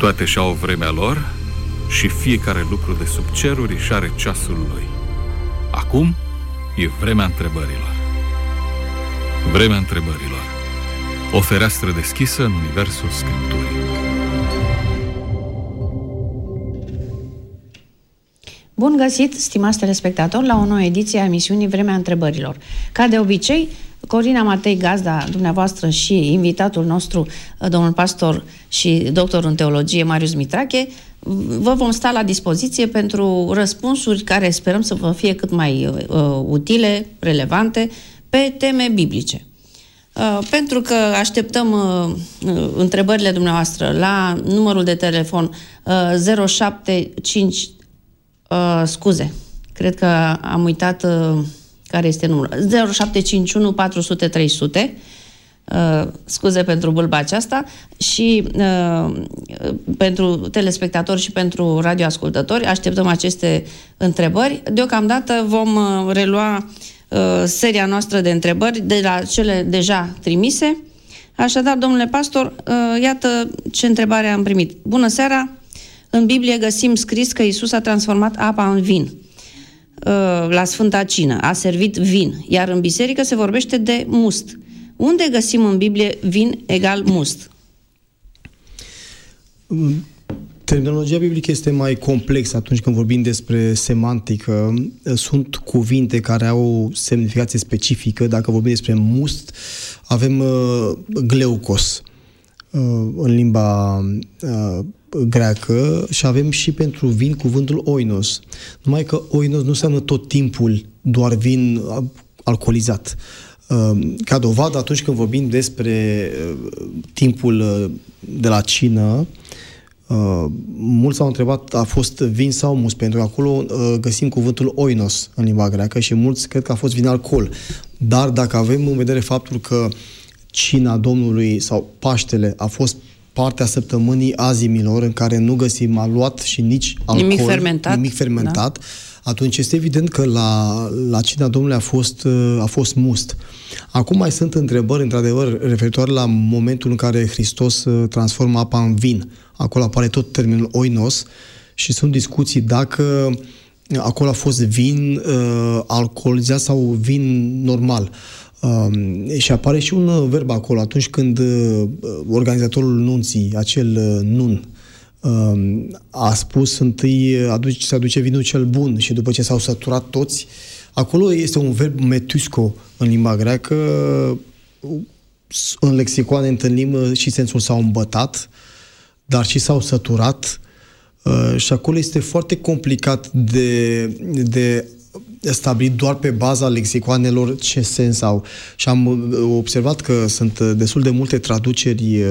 Toate și-au vremea lor și fiecare lucru de sub ceruri își are ceasul lui. Acum e vremea întrebărilor. Vremea întrebărilor. O fereastră deschisă în universul Scripturii. Bun găsit, stimați telespectatori, la o nouă ediție a emisiunii Vremea Întrebărilor. Ca de obicei, Corina Matei, gazda dumneavoastră, și invitatul nostru, domnul pastor și doctor în teologie, Marius Mitrache, vă vom sta la dispoziție pentru răspunsuri care sperăm să vă fie cât mai utile, relevante, pe teme biblice. Pentru că așteptăm întrebările dumneavoastră la numărul de telefon 075, cred că am uitat care este numărul, 0751 400 300, scuze pentru bâlba aceasta, și pentru telespectatori și pentru radioascultători așteptăm aceste întrebări. Deocamdată vom relua seria noastră de întrebări de la cele deja trimise. Așadar, domnule pastor, iată ce întrebare am primit. Bună seara! În Biblie găsim scris că Iisus a transformat apa în vin la Sfânta Cină, a servit vin, iar în biserică se vorbește de must. Unde găsim în Biblie vin egal must? Terminologia biblică este mai complexă atunci când vorbim despre semantică. Sunt cuvinte care au o semnificație specifică. Dacă vorbim despre must, avem gleukos în limba greacă și avem și pentru vin cuvântul oinos. Numai că oinos nu înseamnă tot timpul doar vin alcoolizat. Ca dovadă, atunci când vorbim despre timpul de la cină, mulți s-au întrebat, a fost vin sau must, pentru că acolo găsim cuvântul oinos în limba greacă și mulți cred că a fost vin alcool. Dar dacă avem în vedere faptul că cina Domnului sau Paștele a fost partea săptămânii azimilor în care nu găsim aluat și nici alcool, nimic fermentat, da, atunci este evident că la cina Domnului a fost must. Acum mai sunt întrebări, într-adevăr, referitoare la momentul în care Hristos transformă apa în vin. Acolo apare tot termenul oinos și sunt discuții dacă acolo a fost vin alcoolizat sau vin normal. Și apare și un verb acolo, atunci când organizatorul nunții, acel nun, a spus întâi se aduce vinul cel bun și după ce s-au săturat toți, acolo este un verb metusco în limba greacă. În lexicoane întâlnim și sensul s-au îmbătat, dar și s-au săturat, și acolo este foarte complicat de stabilit doar pe baza lexicoanelor ce sens au. Și am observat că sunt destul de multe traduceri,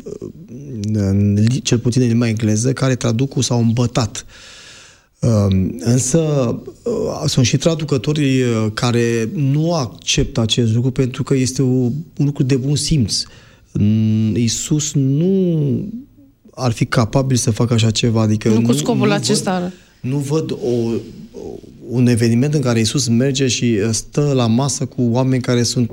cel puțin în limba engleză, care traduc cu s-au îmbătat. Însă sunt și traducători care nu acceptă acest lucru pentru că este un lucru de bun simț. Iisus nu ar fi capabil să facă așa ceva. Adică nu cu scopul acesta. Nu văd un eveniment în care Iisus merge și stă la masă cu oameni care sunt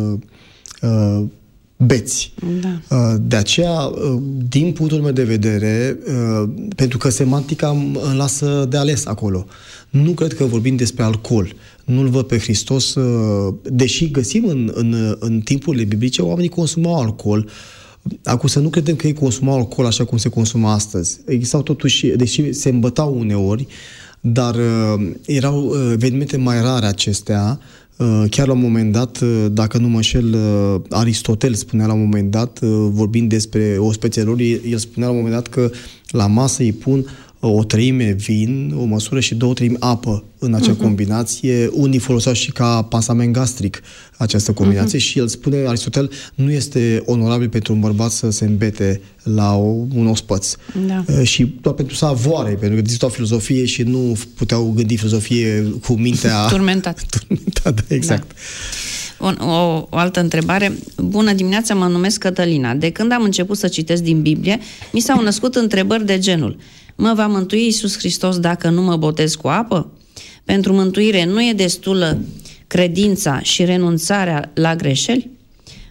beți. Da. De aceea, din punctul meu de vedere, pentru că semantica îmi lasă de ales acolo. Nu cred că vorbim despre alcool. Nu-L văd pe Hristos, deși găsim în timpurile biblice oamenii consumau alcool. Acum să nu credem că ei consumau alcool așa cum se consuma astăzi. Existau totuși, deși se îmbătau uneori, dar erau evenimente mai rare acestea. Chiar la un moment dat, dacă nu mă înșel, Aristotel spunea la un moment dat, vorbind despre ospățelori, el spunea la un moment dat că la masă îi pun o treime vin, o măsură, și 2/3 apă în acea combinație. Unii foloseau și ca pansament gastric această combinație și el spune, Aristotel, nu este onorabil pentru un bărbat să se îmbete la un ospăț. Da. Și doar pentru să avoare, pentru că există o filozofie și nu puteau gândi filozofie cu mintea turmentat. Da, exact. Da. O altă întrebare. Bună dimineața, mă numesc Cătălina. De când am început să citesc din Biblie, mi s-au născut întrebări de genul: mă va mântui Iisus Hristos dacă nu mă botez cu apă? Pentru mântuire nu e destulă credința și renunțarea la greșeli?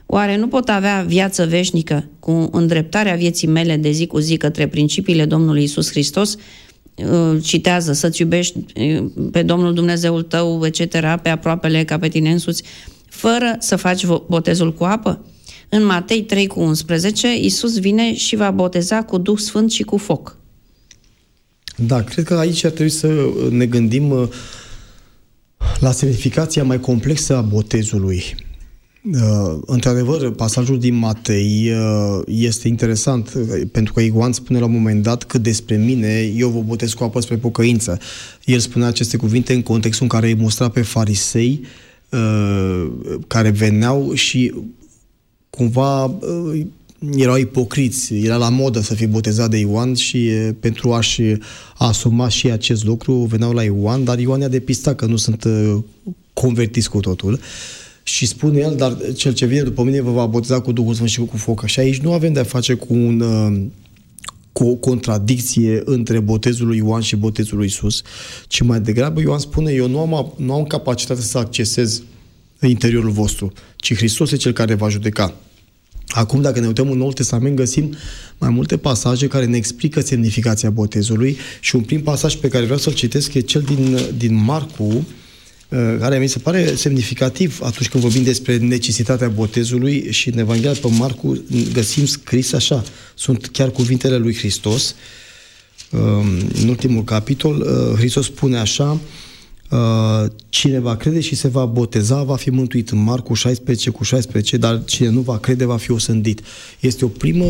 Oare nu pot avea viață veșnică cu îndreptarea vieții mele de zi cu zi către principiile Domnului Iisus Hristos? Citează, să-ți iubești pe Domnul Dumnezeul tău, etc., pe aproapele ca pe tine însuți, fără să faci botezul cu apă? În Matei 3:11, Iisus vine și va boteza cu Duh Sfânt și cu foc. Da, cred că aici ar trebui să ne gândim la semnificația mai complexă a botezului. Într-adevăr, pasajul din Matei este interesant, pentru că Ioan spune la un moment dat că despre mine eu vă botez cu apă spre pocăință. El spunea aceste cuvinte în contextul în care îi mustra pe farisei care veneau și cumva erau ipocriți, era la modă să fie botezat de Ioan și pentru a-și asuma și acest lucru veneau la Ioan, dar Ioan i-a depistat că nu sunt convertiți cu totul. Și spune el, dar cel ce vine după mine vă va boteza cu Duhul Sfânt și cu foc. Și aici nu avem de-a face cu o contradicție între botezul lui Ioan și botezul lui Iisus, ci mai degrabă Ioan spune, eu nu am capacitatea să accesez interiorul vostru, ci Hristos e cel care va judeca. Acum, dacă ne uităm în Noul Testament, găsim mai multe pasaje care ne explică semnificația botezului și un prim pasaj pe care vreau să-l citesc e cel din Marcu, care mi se pare semnificativ atunci când vorbim despre necesitatea botezului, și în Evanghelia pe Marcu găsim scris așa, sunt chiar cuvintele lui Hristos. În ultimul capitol, Hristos spune așa, cine va crede și se va boteza va fi mântuit, în Marcu 16:16, dar cine nu va crede va fi osândit. Este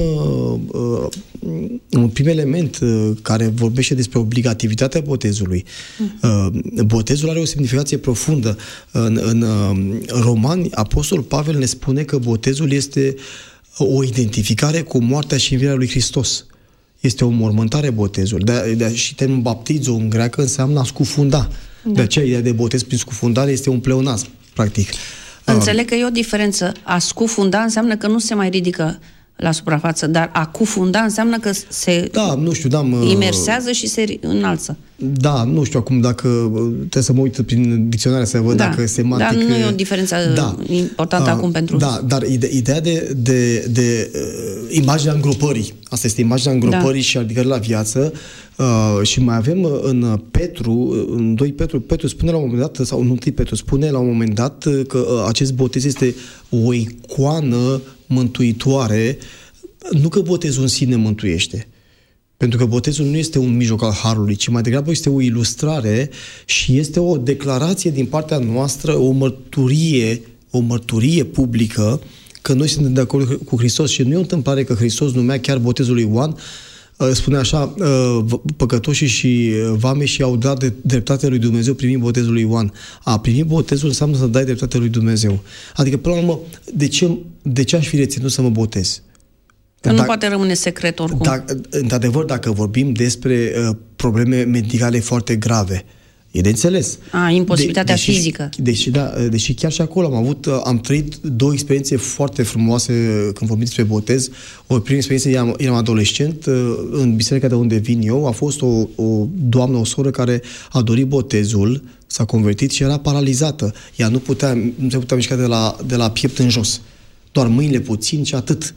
un prim element care vorbește despre obligativitatea botezului. Botezul are o semnificație profundă. În Romani, Apostolul Pavel ne spune că botezul este o identificare cu moartea și învierea lui Hristos. Este o mormântare botezul. Și termenul baptizo în greacă înseamnă a scufunda. Da. De aceea, ideea de botez prin scufundare este un pleonasm, practic. Înțeleg că e o diferență. A scufunda înseamnă că nu se mai ridică la suprafață, dar a cufunda înseamnă că se imersează și se înalță. Da, nu știu acum dacă trebuie să mă uit prin dicționare să văd dacă semantic... Dar nu e o diferență importantă acum pentru... Da, dar ideea de imaginea îngropării. Asta este imaginea îngropării și a ridicării la viață. Și mai avem în Petru, în 2 Petru spune la un moment dat, sau în 1 Petru spune la un moment dat că acest botez este o icoană mântuitoare, nu că botezul în sine mântuiește. Pentru că botezul nu este un mijloc al harului, ci mai degrabă este o ilustrare și este o declarație din partea noastră, o mărturie publică că noi suntem de acord cu Hristos. Și nu e o întâmplare că Hristos numea chiar botezul lui Ioan, spune așa, păcătoșii și vameșii au dat de dreptatea lui Dumnezeu primind botezul lui Ioan. A primi botezul înseamnă să dai dreptatea lui Dumnezeu. Adică, până la urmă, de ce aș fi reținut să mă botez? Că nu poate rămâne secret oricum. Într-adevăr, dacă vorbim despre probleme medicale foarte grave, e de înțeles. Imposibilitatea fizică. Deși chiar și acolo am trăit 2 experiențe foarte frumoase când vorbim despre botez. O primă experiență, eram adolescent, în biserica de unde vin eu, a fost o doamnă, o soră care a dorit botezul, s-a convertit și era paralizată. Ea nu se putea mișca de la piept în jos. Doar mâinile puțin și atât.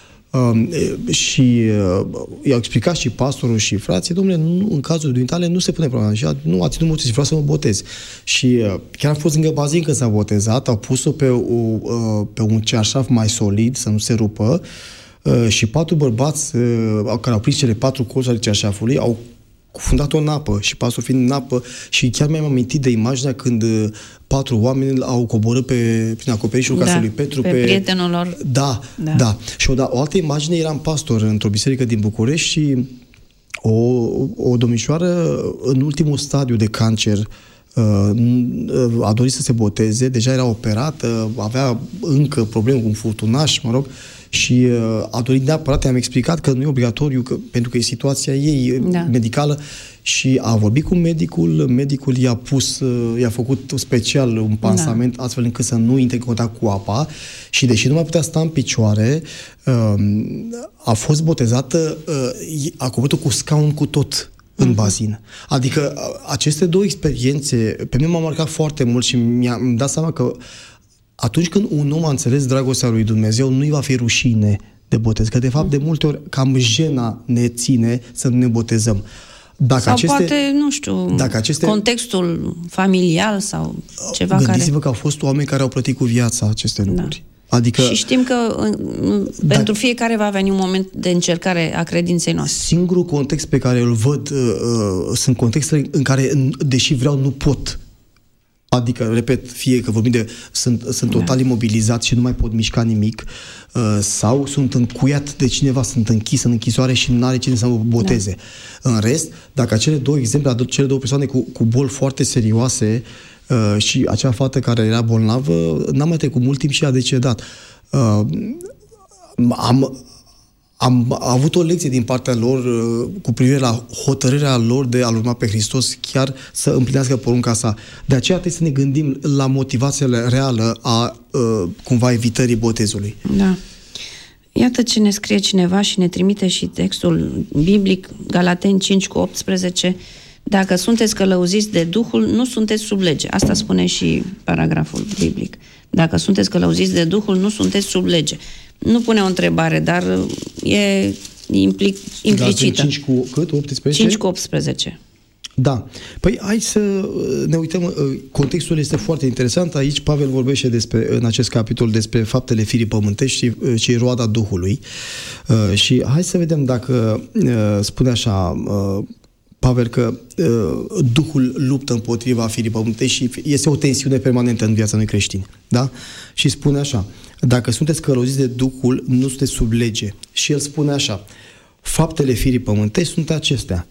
Și i-au explicat și pastorul și frații, domnule, în cazul dumitale nu se pune problema. Și nu a ținut mult și vreau să mă botez. Și chiar am fost lângă bazin când s-a botezat, au pus-o pe un cearșaf mai solid, să nu se rupă, și 4 bărbați care au prins cele 4 colțuri ale cearșafului au cufundat-o în apă și pastorul fiind în apă, și chiar mi-am amintit de imaginea când 4 oameni au coborât prin acoperișul casei lui Petru. Pe prietenul lor. Da. Și o altă imagine, eram pastor într-o biserică din București și o domnișoară în ultimul stadiu de cancer a dorit să se boteze, deja era operată, avea încă probleme cu un furtunaș, și a dorit neapărat, i-am explicat că nu e obligatoriu, pentru că e situația ei medicală, și a vorbit cu medicul i-a făcut special un pansament astfel încât să nu intre în contact cu apa, și deși nu mai putea sta în picioare, a fost botezată acoperită cu scaun cu tot în bazin. Adică aceste 2 experiențe pe mine m-au marcat foarte mult și mi-am dat seama că atunci când un om a înțeles dragostea lui Dumnezeu, nu-i va fi rușine de botez. Că de fapt de multe ori cam jena ne ține să nu ne botezăm. Sau poate, nu știu, contextul familial sau ceva. Gândiți-vă că au fost oameni care au plătit cu viața aceste lucruri. Adică, și știm că pentru fiecare va veni un moment de încercare a credinței noastre. Singurul context pe care îl văd sunt contexte în care, deși vreau, nu pot. Adică, repet, fie că vorbim de sunt total imobilizat și nu mai pot mișca nimic, sau sunt încuiat de cineva, sunt închis în închisoare și nu are cine să mă boteze. În rest, dacă acele două exemple, cele două persoane cu boli foarte serioase și acea fată care era bolnavă, n-am mai trecut mult timp și a decedat. Am avut o lecție din partea lor cu privire la hotărârea lor de a-L urma pe Hristos, chiar să împlinească porunca sa. De aceea trebuie să ne gândim la motivația reală a cumva evitării botezului. Da. Iată ce ne scrie cineva și ne trimite și textul biblic, Galateni 5:18. Dacă sunteți călăuziți de Duhul, nu sunteți sub lege. Asta spune și paragraful biblic. Dacă sunteți călăuziți de Duhul, nu sunteți sub lege. Nu pune o întrebare, dar e implicită. 5 cu cât? 18? 5 cu 18. Da. Păi hai să ne uităm. Contextul este foarte interesant. Aici Pavel vorbește în acest capitol despre faptele firii pământești și roada Duhului. Și hai să vedem dacă spune așa Pavel că Duhul luptă împotriva firii pământești și este o tensiune permanentă în viața noi creștini. Da? Și spune așa: dacă sunteți călăuziți de Duhul, nu sunteți sub lege. Și el spune așa: faptele firii pământești sunt acestea: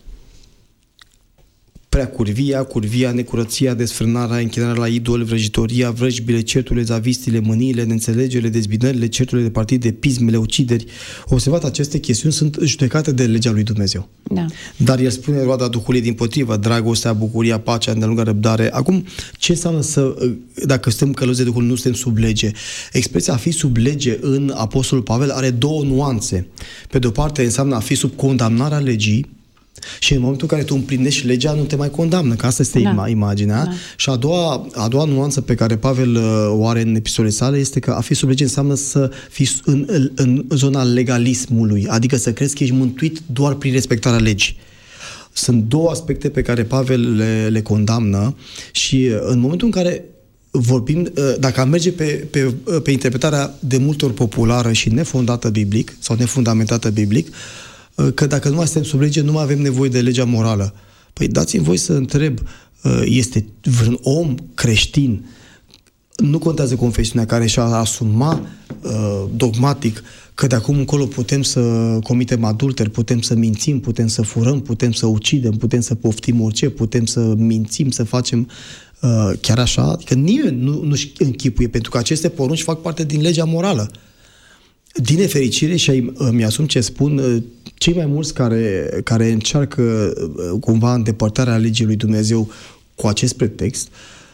curvia, necurăția, desfrânarea, închinarea la idol, vrăjitoria, vrăjbile, certurile, zavistile, mâniile, neînțelegerile, dezbinările, certurile de partide, pismele, ucideri. Observați, aceste chestiuni sunt judecate de legea lui Dumnezeu. Da. Dar el spune roada Duhului dimpotrivă: dragostea, bucuria, pacea, îndelungă răbdare. Acum, ce înseamnă dacă suntem călăuziți de Duhul, nu suntem sub lege? Expresia a fi sub lege în Apostolul Pavel are două nuanțe. Pe de o parte înseamnă a fi sub condamnarea legii, și în momentul în care tu împlinești legea, nu te mai condamnă, că asta este imaginea. Da. Și a doua nuanță pe care Pavel o are în epistolele sale este că a fi sub lege înseamnă să fii în zona legalismului, adică să crezi că ești mântuit doar prin respectarea legii. Sunt două aspecte pe care Pavel le condamnă și în momentul în care vorbim, dacă am merge pe interpretarea de multe ori populară și nefondată biblic sau nefundamentată biblic, că dacă nu mai suntem sub lege, nu mai avem nevoie de legea morală. Păi dați-mi voi să întreb, este vreun om creștin, nu contează confesiunea, care și-a asumat dogmatic că de acum încolo putem să comitem adulter, putem să mințim, putem să furăm, putem să ucidem, putem să poftim orice, putem să mințim, să facem chiar așa? Adică nimeni nu-și închipuie, pentru că aceste porunci fac parte din legea morală. Din nefericire, și mi-asum ce spun, cei mai mulți care încearcă cumva îndepărtarea legii lui Dumnezeu cu acest pretext,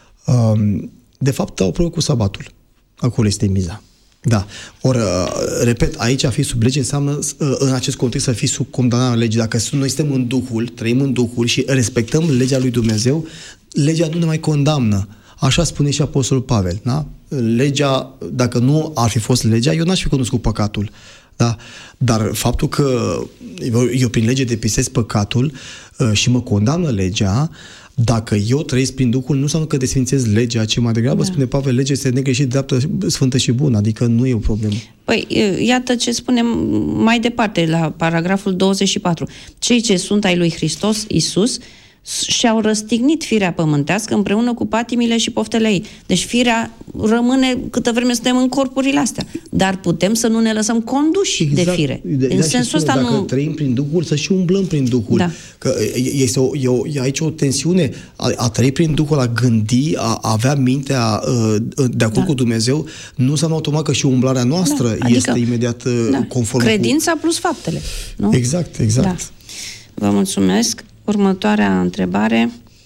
de fapt au probleme cu sabatul. Acolo este miza. Da. Ori, repet, aici a fi sub lege înseamnă în acest context să fii sub condamnarea legii. Dacă noi suntem în Duhul, trăim în Duhul și respectăm legea lui Dumnezeu, legea nu ne mai condamnă. Așa spune și Apostolul Pavel, da? Legea, dacă nu ar fi fost legea, eu n-aș fi cunoscut păcatul. Da? Dar faptul că eu prin lege depisez păcatul și mă condamnă legea, dacă eu trăiesc prin Duhul, nu înseamnă că desfințez legea, ci mai degrabă, spune Pavel, legea este negreșit, dreaptă, sfântă și bună, adică nu e o problemă. Păi, iată ce spunem mai departe, la paragraful 24. Cei ce sunt ai lui Hristos, Iisus, și-au răstignit firea pământească împreună cu patimile și poftele ei. Deci firea rămâne câtă vreme suntem în corpurile astea. Dar putem să nu ne lăsăm conduși de fire. În sensul ăsta dacă trăim prin Duhul, să și umblăm prin Duhul. Da. Că e aici o tensiune. A trăi prin Duhul, a gândi, a avea mintea de acord cu Dumnezeu, nu înseamnă automat că și umblarea noastră este imediat conformă credința plus faptele. Nu? Exact. Da. Vă mulțumesc. Următoarea întrebare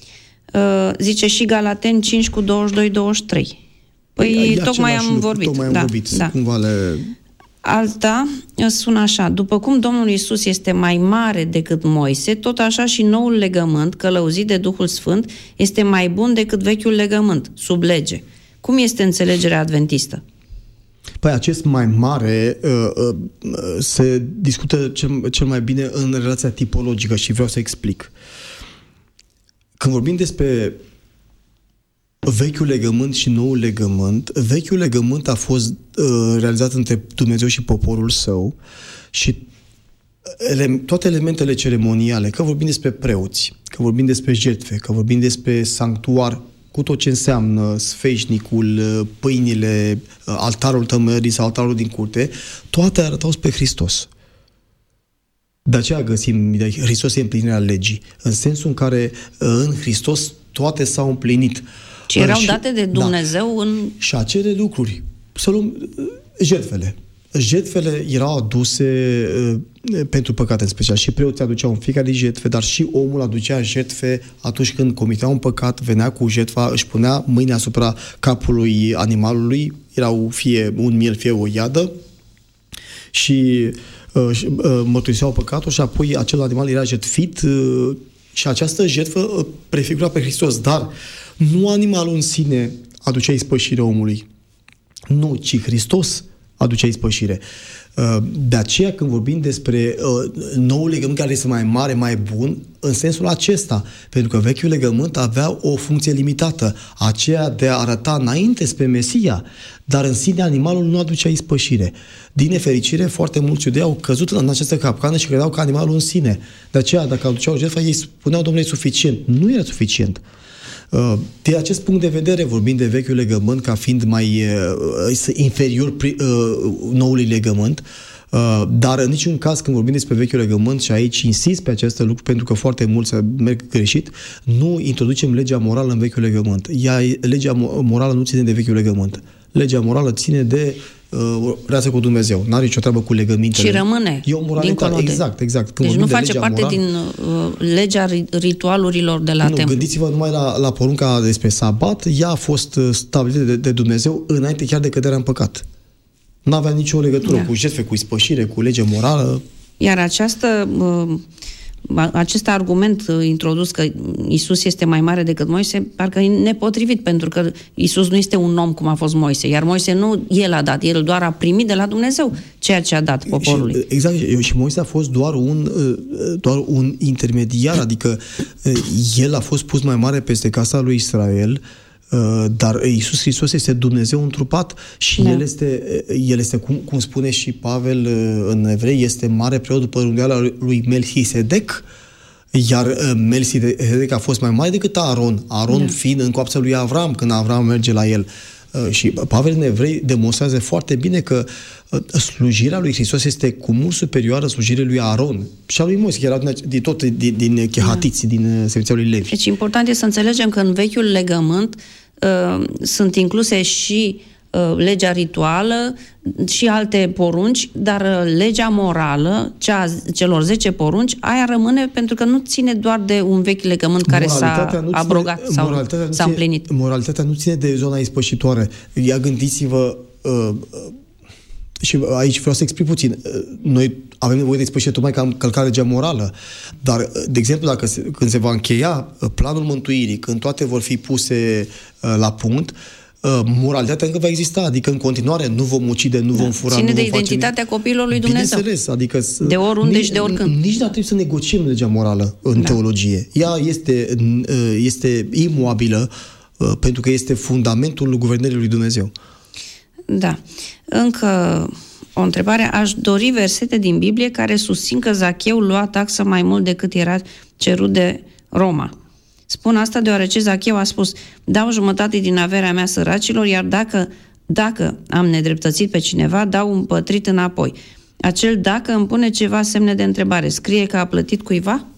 zice și Galateni 5 cu 22-23. Păi tocmai am vorbit. Da. Cumva Alta sună așa: după cum Domnul Iisus este mai mare decât Moise, tot așa și noul legământ, călăuzit de Duhul Sfânt, este mai bun decât vechiul legământ, sub lege. Cum este înțelegerea adventistă? Păi acest mai mare se discută cel mai bine în relația tipologică și vreau să explic. Când vorbim despre Vechiul Legământ și Noul Legământ, Vechiul Legământ a fost realizat între Dumnezeu și poporul său și toate elementele ceremoniale, că vorbim despre preoți, că vorbim despre jertfe, că vorbim despre sanctuar, cu tot ce înseamnă sfeșnicul, pâinile, altarul tămării sau altarul din curte, toate arătau spre Hristos. De aceea găsim, Hristos e împlinirea legii, în sensul în care în Hristos toate s-au împlinit. Și erau date de Dumnezeu în... Și acele lucruri, să luăm jertfele. Jertfele erau aduse pentru păcate în special. Și preoții aduceau în fiecare jertfe, dar și omul aducea jertfe atunci când comitea un păcat, venea cu jertfa, își punea mâinea asupra capului animalului, erau fie un miel, fie o iadă, și mărturiseau păcatul și apoi acel animal era jertfit și această jertfă prefigura pe Hristos. Dar nu animalul în sine aducea ispășire omului. Nu, ci Hristos aducea ispășire. De aceea când vorbim despre noul legământ care este mai mare, mai bun, în sensul acesta, pentru că vechiul legământ avea o funcție limitată, aceea de a arăta înainte spre Mesia, dar în sine animalul nu aducea ispășire. Din nefericire, foarte mulți iudei au căzut în această capcană și credeau că animalul în sine. De aceea, dacă aduceau jertfa, ei spuneau, Domnule, e suficient. Nu era suficient. De acest punct de vedere, vorbim de vechiul legământ ca fiind mai inferior noului legământ, dar în niciun caz când vorbim despre vechiul legământ, și aici insist pe acest lucru pentru că foarte mulți merg greșit, nu introducem legea morală în vechiul legământ. Legea morală nu ține de vechiul legământ. Legea morală ține de relația cu Dumnezeu. N-are nicio treabă cu legămintele. Și rămâne. E o moralitate. Exact. Când deci nu face parte din legea ritualurilor de la templu. Gândiți-vă numai la porunca despre sabat. Ea a fost stabilită de Dumnezeu înainte chiar de căderea în păcat. N-avea nicio legătură cu jertfe, cu ispășire, cu lege morală. Iar acest argument introdus că Iisus este mai mare decât Moise, parcă e nepotrivit, pentru că Iisus nu este un om cum a fost Moise, iar Moise nu el a dat, el doar a primit de la Dumnezeu ceea ce a dat poporului. Exact, și Moise a fost doar un intermediar, adică el a fost pus mai mare peste casa lui Israel, dar Iisus Hristos este Dumnezeu întrupat și El este cum spune și Pavel în Evrei, este mare preot după rânduiala lui Melchisedec, iar Melchisedec a fost mai mare decât Aron fiind în coapsa lui Avram când Avram merge la el. Și Pavel în Evrei demonstrează foarte bine că slujirea lui Hristos este cu mult superioară slujirii lui Aron și a lui Moise, chiar din chehatiți, din seminția lui Levi. Deci important este să înțelegem că în vechiul legământ sunt incluse și legea rituală și alte porunci, dar legea morală, celor 10 porunci, aia rămâne pentru că nu ține doar de un vechi legământ care s-a abrogat sau s-a împlinit. Moralitatea nu ține de zona ispășitoare. Ia gândiți-vă, și aici vreau să explic puțin, noi avem nevoie de ispășire tocmai că am călcat legea morală, dar, de exemplu, când se va încheia planul mântuirii, când toate vor fi puse la punct, moralitatea încă va exista, adică în continuare nu vom ucide, nu vom fura, ține nu de vom identitatea copilului lui Dumnezeu. Bineînțeles, adică de oriunde și de oricând. Nici n-ar trebui să negociem legea morală în teologie. Ea este imobilă pentru că este fundamentul guvernării lui Dumnezeu. Da. Încă o întrebare. Aș dori versete din Biblie care susțin că Zacheu lua taxă mai mult decât era cerut de Roma. Spun asta deoarece Zacheu a spus: dau jumătate din averea mea săracilor, iar dacă am nedreptățit pe cineva, dau un pătrit înapoi. Acel dacă îmi pune ceva semne de întrebare. Scrie că a plătit cuiva?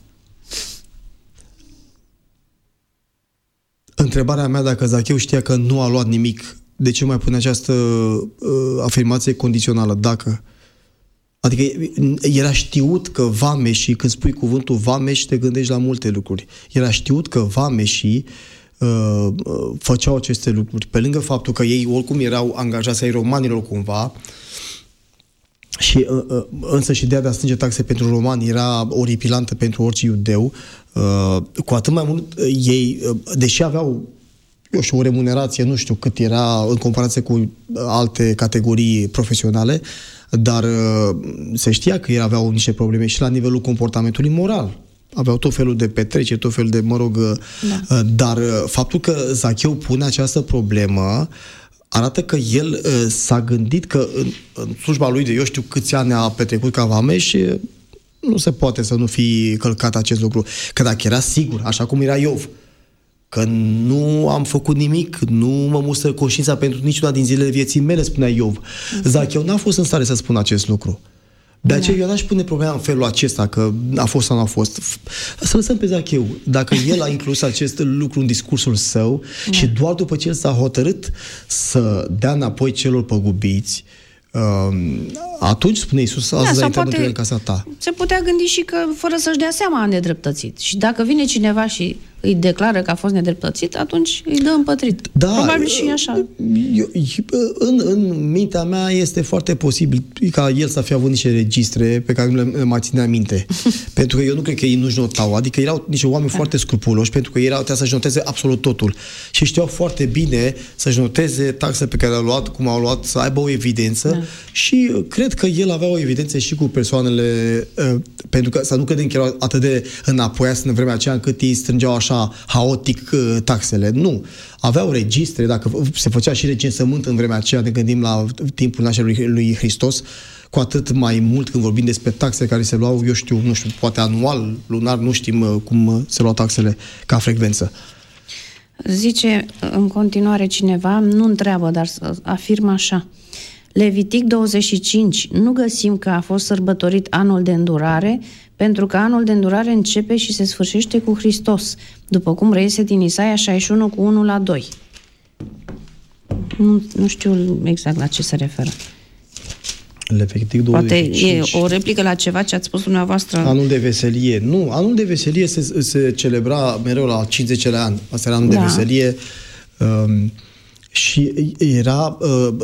Întrebarea mea, dacă Zacheu știa că nu a luat nimic, de ce mai pune această afirmație condițională? Dacă. Adică era știut că vameșii, când spui cuvântul vameși, te gândești la multe lucruri. Era știut că vameșii făceau aceste lucruri. Pe lângă faptul că ei oricum erau angajați ai romanilor cumva, și însă și ideea de a strânge taxe pentru romani era oripilantă pentru orice iudeu, cu atât mai mult ei, deși aveau eu știu, o remunerație, nu știu cât era în comparație cu alte categorii profesionale, dar se știa că ei aveau niște probleme și la nivelul comportamentului moral. Aveau tot felul de petreceri, tot felul de, dar faptul că Zacheu pune această problemă arată că el s-a gândit că în slujba lui de eu știu câți ani a petrecut ca vameș, nu se poate să nu fi călcat acest lucru. Că dacă era sigur, așa cum era Iov, că nu am făcut nimic, nu mă mustră conștiința pentru niciuna din zilele vieții mele, spunea Iov. Zacheu n-a fost în stare să spună acest lucru. De aceea eu n-aș pune problema în felul acesta, că a fost sau nu a fost. Să lăsăm pe Zacheu. Dacă el a inclus acest lucru în discursul său și doar după ce el s-a hotărât să dea înapoi celor păgubiți, atunci, spune Iisus, azi a intrat în casa ta. Se putea gândi și că, fără să-și dea seama, a nedreptățit. Și dacă vine cineva și îi declară că a fost nedreptățit, atunci îi dă împătrit. Da, probabil și așa. În mintea mea este foarte posibil ca el să fie avut niște registre pe care nu le mai ținea minte. Pentru că eu nu cred că ei nu-și notau. Adică erau niște oameni foarte scrupuloși, pentru că ei trebuia să-și noteze absolut totul. Și știau foarte bine să-și noteze taxele pe care le-au luat, cum au luat, să aibă o evidență. Și cred că el avea o evidență și cu persoanele, pentru că să nu credem că erau atât de înapoiați în vremea aceea încât ei strângeau așa haotic taxele. Nu. Aveau registre, dacă se făcea și recensământ în vremea aceea, ne gândim la timpul nașterii lui Hristos, cu atât mai mult când vorbim despre taxe care se luau, eu știu, nu știu, poate anual, lunar, nu știm cum se luau taxele ca frecvență. Zice în continuare cineva, nu întreabă, dar afirmă așa. Levitic 25. Nu găsim că a fost sărbătorit anul de îndurare, pentru că anul de îndurare începe și se sfârșește cu Hristos, după cum reiese din Isaia 61 cu 1-2. Nu știu exact la ce se referă. Levitic 25. Poate e o replică la ceva ce ați spus dumneavoastră. Anul de veselie. Nu, anul de veselie se celebra mereu la 50-lea an. Asta era anul de veselie. Și era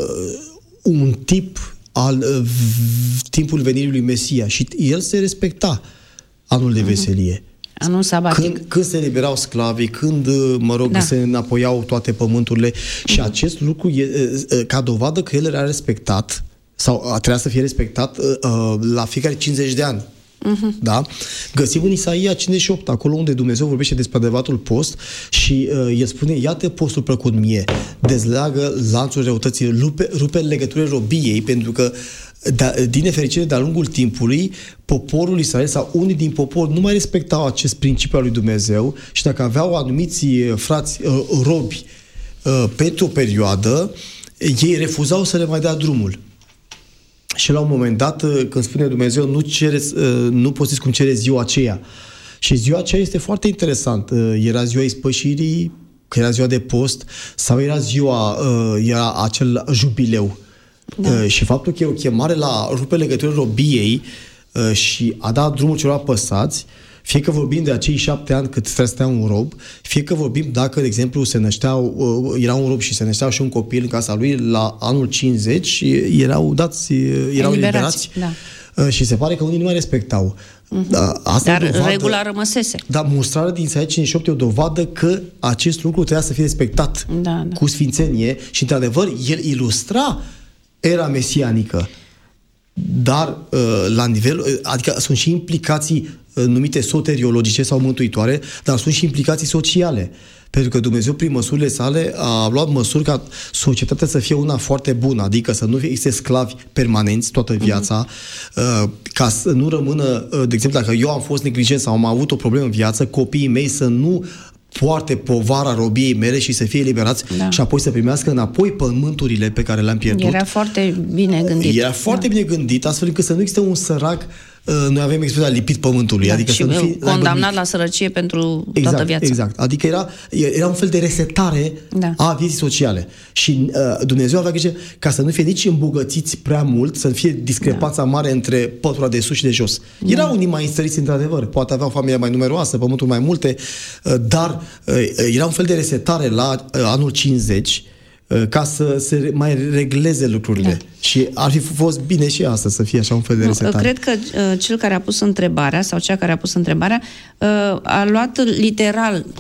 un tip al timpul venirii lui Mesia și el se respecta anul de veselie. Anul sabatic. Când se eliberau sclavii, când, se înapoiau toate pământurile și acest lucru ca dovadă că el era respectat sau trebuia să fie respectat la fiecare 50 de ani. Da? Găsim în Isaia 58, acolo unde Dumnezeu vorbește despre adevăratul post și el spune, iată postul plăcut mie, dezleagă lanțul răutății, rupe legăturile robiei, pentru că din nefericire, de-a lungul timpului, poporul Israel sau unii din popor nu mai respectau acest principiu al lui Dumnezeu și dacă aveau anumiți frați robi pentru o perioadă, ei refuzau să le mai dea drumul. Și la un moment dat, când spune Dumnezeu, nu poți cum cere ziua aceea. Și ziua aceea este foarte interesant. Era ziua ispășirii, că era ziua de post, sau era acel jubileu. Da. Și faptul că e o chemare la rupe legăturile robiei și a dat drumul celor apăsați, fie că vorbim de acei 7 ani cât trebuie să stea un rob, fie că vorbim dacă, de exemplu, era un rob și se nășteau și un copil în casa lui, la anul 50 erau eliberați. Da. Și se pare că unii nu mai respectau. Dar regula rămăsese. Dar mustrarea din Isaia 58 e o dovadă că acest lucru trebuia să fie respectat cu sfințenie și, într-adevăr, el ilustra era mesianică. Dar la nivel, adică sunt și implicații numite soteriologice sau mântuitoare, dar sunt și implicații sociale. Pentru că Dumnezeu, prin măsurile sale, a luat măsuri ca societatea să fie una foarte bună, adică să nu existe sclavi permanenți toată viața, ca să nu rămână, de exemplu, dacă eu am fost neglijent sau am avut o problemă în viață, copiii mei să nu poarte povara robiei mele și să fie eliberați și apoi să primească înapoi pământurile pe care le-am pierdut. Era foarte bine gândit. Era foarte bine gândit, astfel încât să nu existe un sărac, noi avem expresia lipit pământului. Adică și să nu fie condamnat la sărăcie pentru toată viața. Exact. Adică era un fel de resetare a vieții sociale. Și Dumnezeu avea grijă ca să nu fie nici îmbogățiți prea mult, să fie discrepanța mare între pătura de sus și de jos. Erau unii mai înstăriți, într-adevăr. Poate aveau familia mai numeroasă, pământuri mai multe, dar era un fel de resetare la anul 50 ca să se mai regleze lucrurile. Da. Și ar fi fost bine și asta să fie așa un fel de resetare. Cred că cel care a pus întrebarea, sau cea care a pus întrebarea, a luat literal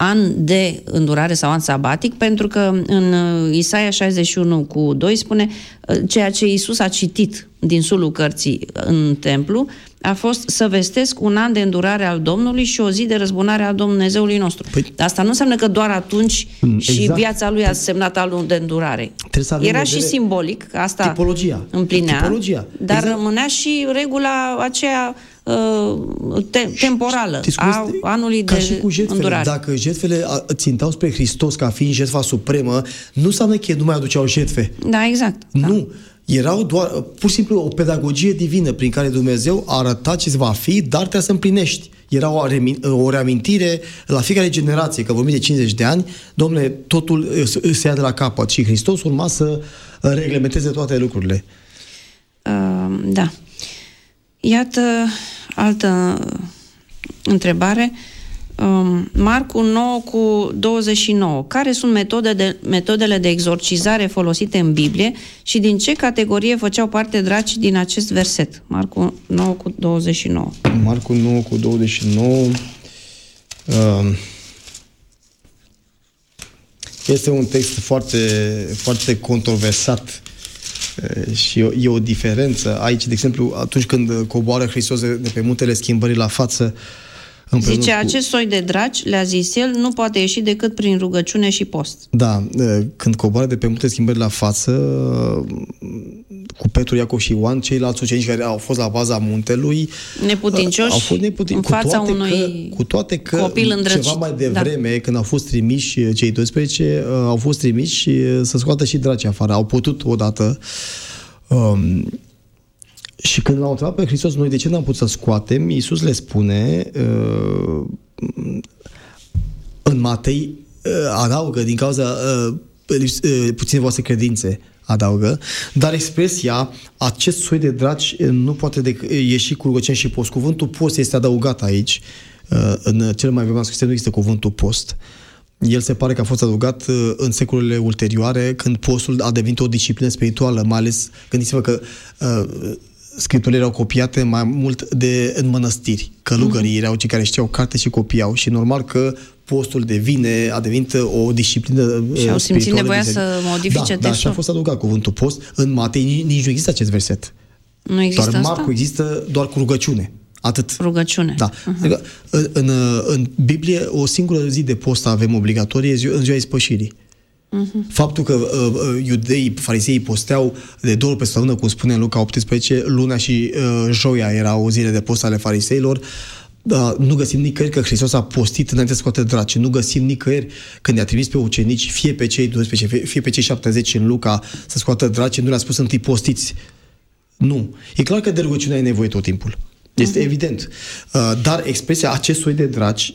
an de îndurare sau an sabatic, pentru că în Isaia 61:2 spune ceea ce Iisus a citit din sulul cărții în templu a fost să vestesc un an de îndurare al Domnului și o zi de răzbunare a Dumnezeului nostru. Păi, asta nu înseamnă că doar atunci și viața lui a semnat anul de îndurare. Era și simbolic, asta tipologia, împlinea, dar rămânea și regula aceea temporală a anului de îndurare. Dacă jertfele ținteau spre Hristos ca fiind jertfa supremă, nu înseamnă că nu mai aduceau jertfe. Da, exact. Nu. Erau doar, pur și simplu, o pedagogie divină prin care Dumnezeu a arătat ce va fi, dar trebuie să împlinești. Era o reamintire la fiecare generație, că vorbim de 50 de ani, domnule, totul se ia de la capăt și Hristos urma să reglementeze toate lucrurile. Da. Iată altă întrebare. Marcu 9:29. Care sunt metodele de exorcizare folosite în Biblie și din ce categorie făceau parte dracii din acest verset? Marcu 9:29. Marcu 9:29 este un text foarte, foarte controversat și e o diferență. Aici, de exemplu, atunci când coboară Hristos de pe muntele schimbării la față, zice, acest soi de draci, le-a zis el, nu poate ieși decât prin rugăciune și post. Da, când coboară de pe muntele schimbării la față, cu Petru, Iacov și Ioan, ceilalți ucenici care au fost la baza muntelui, neputincioși, au fost în fața unui copil îndrăcit. Ceva mai devreme, când au fost trimiși cei 12, au fost trimiși să scoată și dracii afară. Au putut odată. Și când l-au întrebat pe Hristos, noi de ce n-am putut să scoatem, Iisus le spune, în Matei, adaugă, din cauza puține voastre credințe, adaugă, dar expresia, acest soi de draci nu poate ieși cu rugăciune și post. Cuvântul post este adăugat aici. În cel mai vechi scris nu există cuvântul post. El se pare că a fost adăugat în secolele ulterioare, când postul a devenit o disciplină spirituală, mai ales, gândiți-vă că scripturile erau copiate mai mult în mănăstiri. Călugării erau cei care știau carte și copiau și normal că postul a devenit o disciplină și au simțit nevoia să modifice textul. Da, și a fost adăugat cuvântul post. În Matei nici nu există acest verset. Nu există doar asta? Marcu există doar cu rugăciune. Atât. Rugăciune. Da. Adică, în Biblie o singură zi de post avem obligatorie în ziua ispășirii. Faptul că iudeii, fariseii posteau de 2 ori pe săptămână, cum spune în Luca 18, luna și joia erau zile de post ale fariseilor. Nu găsim nicăieri că Hristos a postit înainte să scoate draci. Nu găsim nicăieri când i-a trimis pe ucenici, fie pe cei 12, fie pe cei 70 în Luca, să scoată draci, nu le-a spus întâi postiți. Nu. E clar că de rugăciune ai nevoie tot timpul. Este evident. Dar expresia acest soi de draci,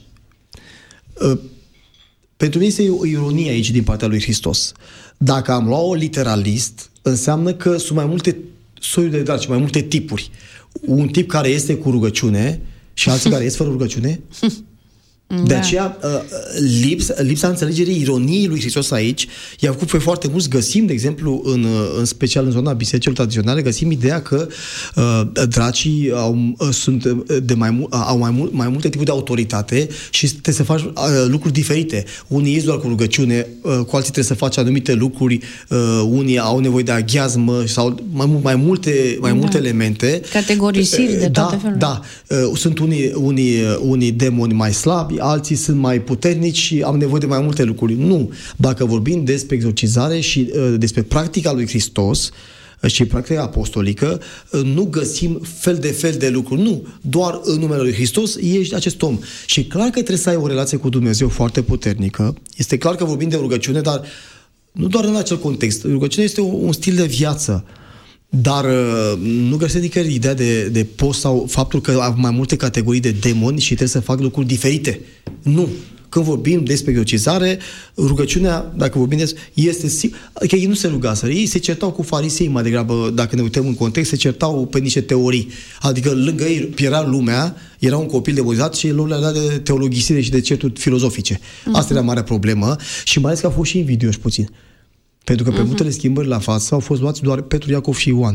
pentru mine este o ironie aici din partea lui Hristos. Dacă am luat-o literalist, înseamnă că sunt mai multe soiuri de draci, mai multe tipuri. Un tip care este cu rugăciune și alții care ies fără rugăciune. De aceea, lipsa înțelegerii ironiei lui Hristos aici i-a făcut pe foarte mulți. Găsim, de exemplu, în special în zona bisericilor tradiționale, găsim ideea că dracii au mai multe tipuri de autoritate și trebuie să faci lucruri diferite. Unii ies doar cu rugăciune, cu alții trebuie să faci anumite lucruri, unii au nevoie de aghiazmă sau mai multe elemente. Categorisiri de toate felurile. Da. Sunt unii demoni mai slabi, alții sunt mai puternici și am nevoie de mai multe lucruri. Nu. Dacă vorbim despre exorcizare și despre practica lui Hristos și practica apostolică, nu găsim fel de lucruri. Nu. Doar în numele lui Hristos ești acest om. Și clar că trebuie să ai o relație cu Dumnezeu foarte puternică. Este clar că vorbim de rugăciune, dar nu doar în acel context. Rugăciunea este un stil de viață. Dar nu găsesc nicăieri ideea de post sau faptul că au mai multe categorii de demoni și trebuie să fac lucruri diferite. Nu. Când vorbim despre exorcizare, rugăciunea, dacă vorbim despre, adică ei nu se rugaseră, ei se certau cu farisei mai degrabă, dacă ne uităm în context, se certau pe niște teorii. Adică lângă ei era lumea, era un copil demonizat și lor le-a dat de teologisire și de certuri filozofice. Asta era marea problemă și mai ales că au fost și invidioși puțin. Pentru că pe muntele schimbării la față au fost luați doar Petru, Iacov și Ioan.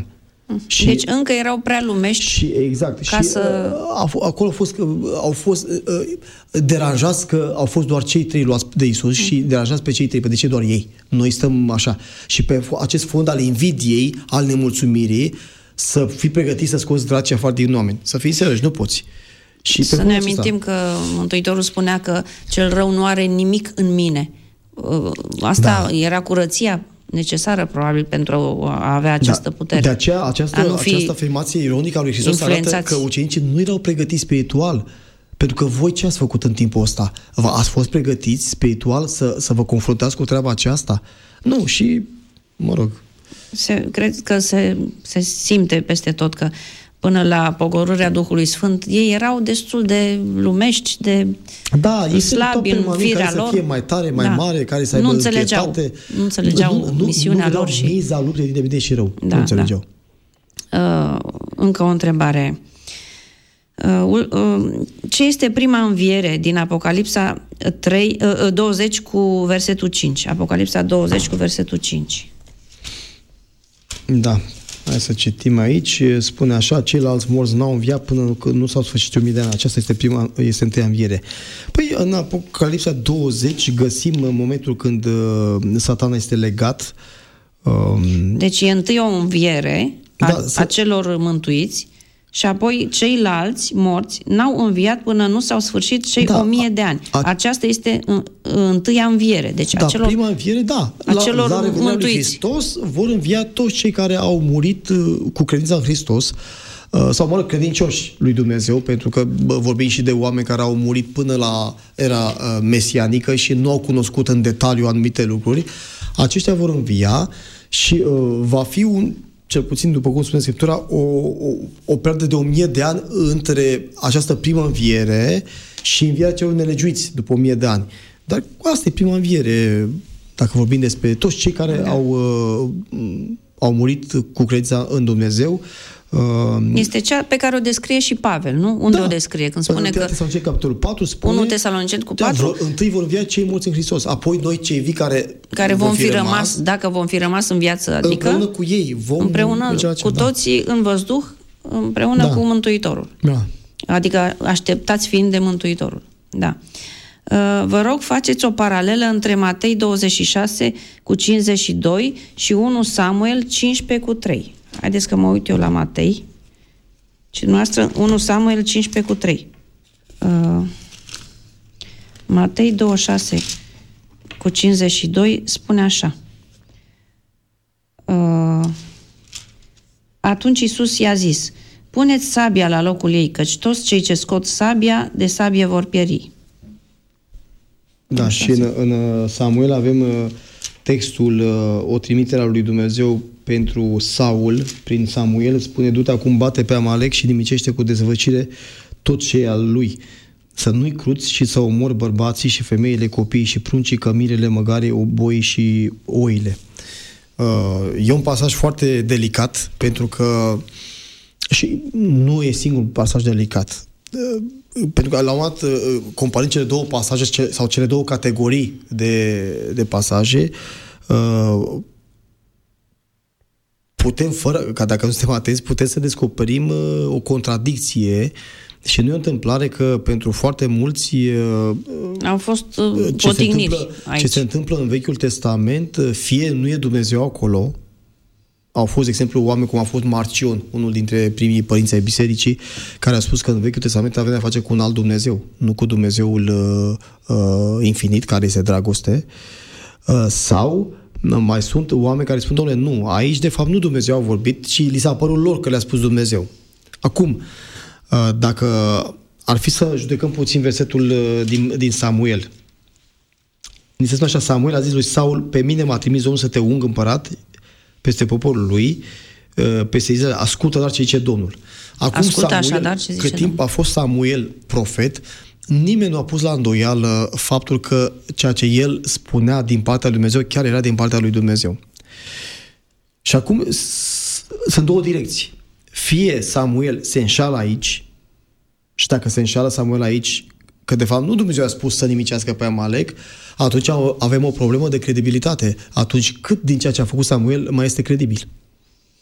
Și deci încă erau prea lumești. Și exact. Și acolo au fost deranjați că au fost doar cei 3 luați de Iisus și deranjați pe cei 3. De ce doar ei? Noi stăm așa. Și pe acest fond al invidiei, al nemulțumirii, să fii pregătit să scoți dracii afară din oameni. Să fii serioși, nu poți. Și să ne amintim că Mântuitorul spunea că cel rău nu are nimic în mine. Asta era curăția necesară, probabil, pentru a avea această putere. De aceea, această afirmație ironică a lui Hristos arată că ucenicii nu erau pregătiți spiritual. Pentru că voi ce ați făcut în timpul ăsta? Ați fost pregătiți spiritual să vă confruntați cu treaba aceasta? Nu, și, mă rog... Cred că se simte peste tot că până la pogorârea Duhului Sfânt, ei erau destul de lumești, de slabi în firea lor. Să fie mai tare, mai mare, care să aibă pietate. Nu înțelegeau misiunea lor. Nu miza luptei dintre bine și rău. Nu înțelegeau. Încă o întrebare. Ce este prima înviere din Apocalipsa 20 cu versetul 5? Apocalipsa 20 cu versetul 5. Da. Hai să citim aici. Spune așa: ceilalți morți n-au înviat până când nu s-au sfârșit 1000 de ani. Aceasta este întâia înviere. Păi în Apocalipsa 20 găsim momentul când Satana este legat. Deci e întâi o înviere a celor mântuiți și apoi ceilalți morți n-au înviat până nu s-au sfârșit cei 1000 de ani. Aceasta este întâia înviere. Deci prima înviere, la revenirea lui Hristos vor învia toți cei care au murit cu credința în Hristos, sau credincioși lui Dumnezeu, pentru că vorbim și de oameni care au murit până la era mesianică și nu au cunoscut în detaliu anumite lucruri. Aceștia vor învia și va fi cel puțin după cum spune Scriptura, o perioadă de 1000 de ani între această primă înviere și învierea celor nelegiuiți după 1000 de ani. Dar asta e prima înviere, dacă vorbim despre toți cei care au murit cu credința în Dumnezeu. Este cea pe care o descrie și Pavel, nu? Unde o descrie? Când spune că... Tesaloniceni, capitolul 4, spune... 1 Tesaloniceni cu 4... întâi vor învia cei morți în Hristos, apoi noi cei vii care vom fi rămas, dacă vom fi rămas în viață, adică... Împreună cu ei împreună cu toții în văzduh, împreună cu Mântuitorul. Da. Adică așteptați fiind de Mântuitorul. Da. Vă rog, faceți o paralelă între Matei 26 cu 52 și 1 Samuel 15 cu 3. Haideți că mă uit eu la Matei. Și noastră 1 Samuel 15 cu 3. Matei 26 cu 52 spune așa. Atunci Iisus i-a zis: puneți sabia la locul ei, căci toți cei ce scot sabia, de sabie vor pieri. Da, și în Samuel avem textul, o trimitere a lui Dumnezeu pentru Saul, prin Samuel, spune: du-te acum, bate pe Amalek și nimicește cu dezvăcire tot ce e al lui. Să nu-i cruți și să omori bărbații și femeile, copiii și pruncii, cămirele, măgarii, boii și oile. E un pasaj foarte delicat, pentru că și nu e singurul pasaj delicat. Pentru că la un moment dat, comparând cele două pasaje sau cele două categorii de pasaje, putem, ca dacă nu suntem atenți, putem să descoperim o contradicție. Și nu e o întâmplare că pentru foarte mulți au fost potigniri aici. Ce se întâmplă în Vechiul Testament, fie nu e Dumnezeu acolo. Au fost, de exemplu, oameni cum a fost Marcion, unul dintre primii părinți ai bisericii, care a spus că în Vechiul Testament avem de a face cu un alt Dumnezeu, nu cu Dumnezeul infinit, care este dragoste. Sau mai sunt oameni care spun: dom'le, nu, aici de fapt nu Dumnezeu a vorbit, ci li s-a părut lor că le-a spus Dumnezeu. Acum, dacă ar fi să judecăm puțin versetul din Samuel, ni se spune așa: Samuel a zis lui Saul: pe mine m-a trimis Domnul să te ung împărat peste poporul lui, peste Israel. Ascultă doar ce zice Domnul. Acum, ascultă așadar ce zice cât timp a fost Samuel profet, nimeni nu a pus la îndoială faptul că ceea ce el spunea din partea lui Dumnezeu chiar era din partea lui Dumnezeu. Și acum sunt două direcții. Fie Samuel se înșală aici, și dacă se înșală Samuel aici, că de fapt nu Dumnezeu a spus să nimicească pe Amalek, atunci avem o problemă de credibilitate. Atunci cât din ceea ce a făcut Samuel mai este credibil?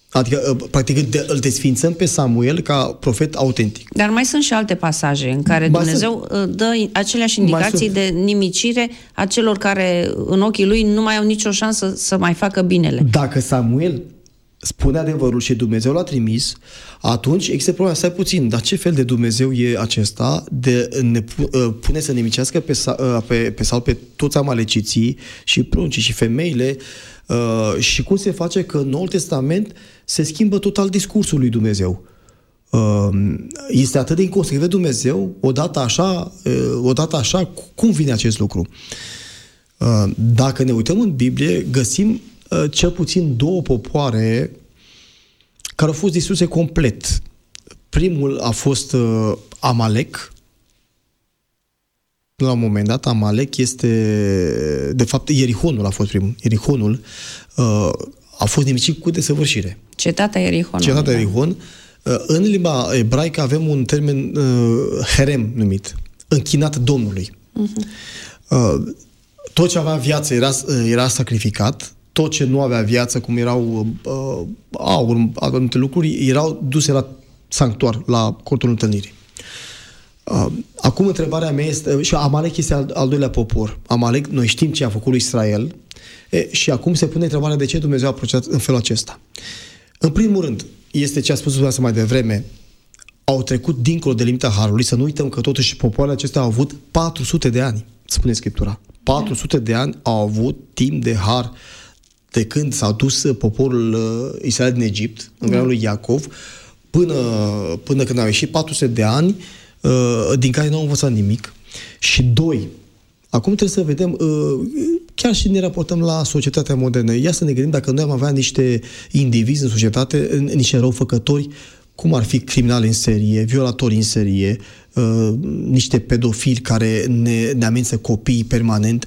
Adică, practic, îl desfințăm pe Samuel ca profet autentic. Dar mai sunt și alte pasaje în care Dumnezeu dă aceleași indicații de nimicire a celor care, în ochii lui, nu mai au nicio șansă să mai facă binele. Dacă Samuel spune adevărul și Dumnezeu l-a trimis, atunci există problema, stai puțin, dar ce fel de Dumnezeu e acesta de ne pune să nimicească pe Saul, pe toți amaleciții și pruncii și femeile, și cum se face că în Noul Testament se schimbă total discursul lui Dumnezeu. Este atât de inconsecvent Dumnezeu, odată așa, cum vine acest lucru? Dacă ne uităm în Biblie, găsim cel puțin două popoare care au fost distruse complet. Primul a fost Amalek. La un moment dat, Amalek este... De fapt, Ierihonul a fost primul. Ierihonul a fost nimicit cu desăvârșire. Cetatea Ierihon. Cetatea Ierihon. În limba ebraică avem un termen herem numit. Închinat Domnului. Tot ce avea viață era sacrificat. Tot ce nu avea viață, cum erau aur, anumite lucruri, erau duse la sanctuar, la cortul întâlnirii. Acum întrebarea mea este, și Amalek este al doilea popor. Amalek, noi știm ce a făcut lui Israel, și acum se pune întrebarea de ce Dumnezeu a procedat în felul acesta. În primul rând, este ce a spus dumneavoastră mai devreme, au trecut dincolo de limita Harului, să nu uităm că totuși popoarele acestea au avut 400 de ani, spune Scriptura. 400 de ani au avut timp de har de când s-a dus poporul Israel din Egipt, în vremea lui Iacov, până când au ieșit 400 de ani, din care nu au învățat nimic. Și doi, acum trebuie să vedem, chiar și ne raportăm la societatea modernă. Ia să ne gândim dacă noi am avea niște indivizi în societate, niște răufăcători, cum ar fi criminali în serie, violatori în serie, niște pedofili care ne amenință copiii permanent.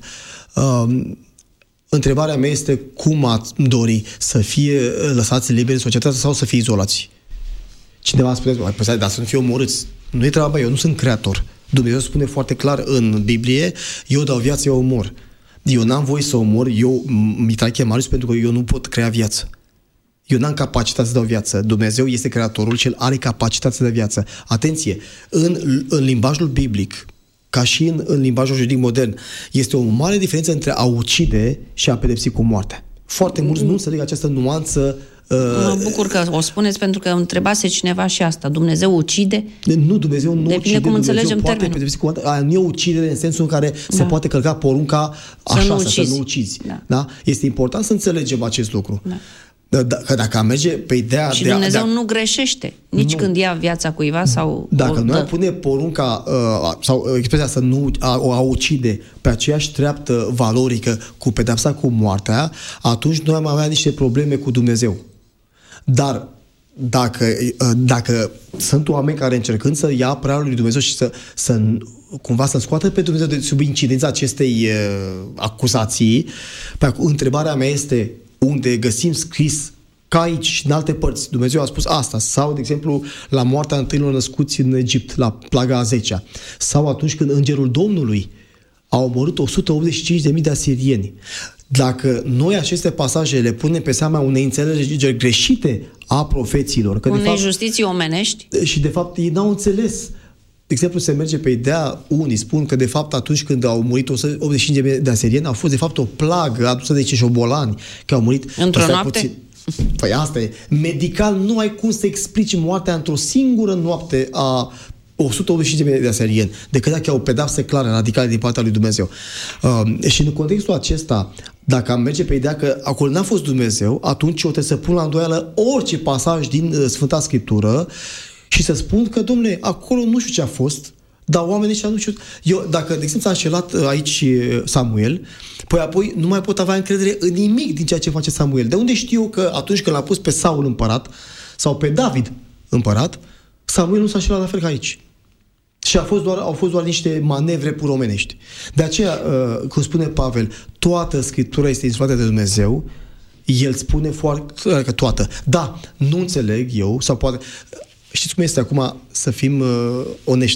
Întrebarea mea este cum ați dori să fie lăsați liberi în societate sau să fie izolați? Cineva spune, dar să nu fie omorâți. Nu e treaba mea, eu nu sunt creator. Dumnezeu spune foarte clar în Biblie, eu dau viață, eu omor. Eu n-am voie să omor, eu Mitrache Marius, pentru că eu nu pot crea viață. Eu n-am capacitate să dau viață. Dumnezeu este creatorul și El are capacitate să dea viață. Atenție, în limbajul biblic, ca și în limbajul juridic modern, este o mare diferență între a ucide și a pedepsi cu moartea. Foarte mulți nu înțeleg această nuanță. Mă bucur că o spuneți, pentru că întrebase cineva și asta. Dumnezeu ucide? Nu, Dumnezeu nu ucide. Cum înțelegem poate pedepsi cu moartea. Nu e ucidere în sensul în care se poate călca porunca așa, să nu ucizi. Da? Este important să înțelegem acest lucru. Da. Că dacă am merge pe ideea și Dumnezeu nu greșește nici când ia viața cuiva sau dacă noi am pune porunca sau expresia să nu a ucide pe aceeași treaptă valorică cu pedepsa cu moartea, atunci noi am avea niște probleme cu Dumnezeu. Dar dacă sunt oameni care încercând să ia apărarea lui Dumnezeu și să cumva să scoată pe Dumnezeu de sub incidența acestei acuzații, întrebarea mea este unde găsim scris ca aici și în alte părți Dumnezeu a spus asta, sau de exemplu la moartea întâilor născuți în Egipt, la plaga a 10-a, sau atunci când îngerul Domnului a omorât 185.000 de asirieni. Dacă noi aceste pasaje le punem pe seama unei înțelegeri greșite a profeților, că unei justiții omenești, și de fapt ei n-au înțeles. De exemplu, se merge pe ideea, unii spun că de fapt atunci când au murit 185.000 de asirieni a fost de fapt o plagă adusă de ceșobolani, că au murit într-o noapte. Păi asta e. Medical nu ai cum să explici moartea într-o singură noapte a 185.000 de asirieni, decât dacă au o pedapsă clară, radicală din partea lui Dumnezeu. Și în contextul acesta, dacă am merge pe ideea că acolo n-a fost Dumnezeu, atunci eu trebuie să pun la îndoială orice pasaj din Sfânta Scriptură și să spun că, dom'le, acolo nu știu ce a fost, dar oamenii ăștia nu știu. Eu, dacă, de exemplu, s-a înșelat aici Samuel, păi apoi nu mai pot avea încredere în nimic din ceea ce face Samuel. De unde știu că atunci când l-a pus pe Saul împărat sau pe David împărat, Samuel nu s-a înșelat la fel ca aici. Și au fost doar niște manevre puromenești. De aceea, cum spune Pavel, toată Scriptura este inspirată de Dumnezeu. El spune foarte clar că toată. Da, nu înțeleg eu, sau poate... Știți cum este acum, să fim onești.